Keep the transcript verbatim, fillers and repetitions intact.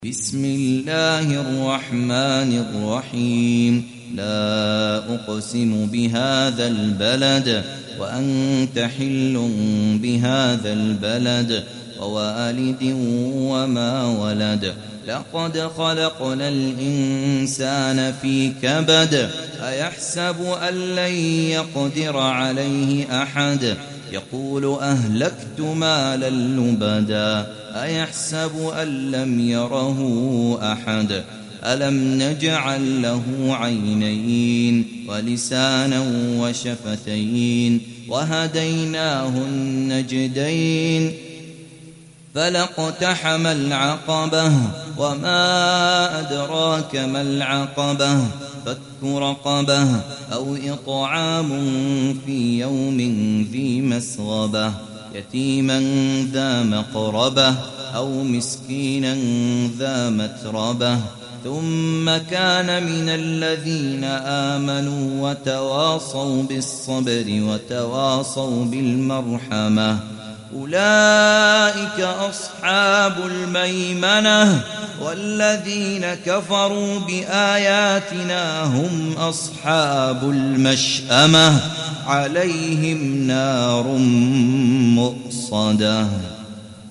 بسم الله الرحمن الرحيم. لا أقسم بهذا البلد وأنت حل بهذا البلد ووالد وما ولد. لقد خلقنا الإنسان في كبد. أيحسب أن لن يقدر عليه أحد. يقول أهلكت مالا لبدا. أيحسب أن لم يره أحد. ألم نجعل له عينين ولسانا وشفتين وهديناه النجدين. فلاقتحم العقبة وما أدراك ما العقبة. فك رقبة أو إطعام في يوم ذي مسغبة. يتيما ذا مقربة أو مسكينا ذا متربة. ثم كان من الذين آمنوا وتواصوا بالصبر وتواصوا بالمرحمة. أولئك أصحاب الميمنة. والذين كفروا بآياتنا هم أصحاب المشأمة. عليهم نار مؤصدة.